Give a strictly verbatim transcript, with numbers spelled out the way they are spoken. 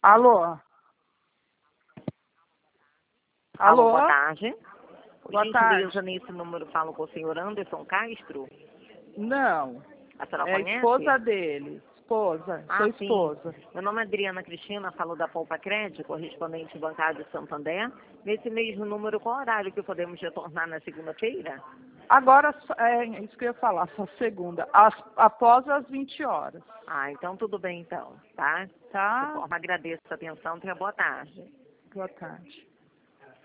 Alô? Alô, Alô? boa tarde. Boa Gentileza, tarde. nesse número falo com o senhor Anderson Castro. Não, A senhora é a conhece? esposa dele. Esposa, Ah, sou sim. esposa. Meu nome é Adriana Cristina, falo da Poupa Crédito, correspondente bancário de Santander. Nesse mesmo número, qual horário que podemos retornar na segunda-feira? Agora, é isso que eu ia falar, só segunda, as, após as vinte horas, Ah, então tudo bem então, tá? De tá? forma, agradeço a atenção, tenha boa tarde. Boa tarde.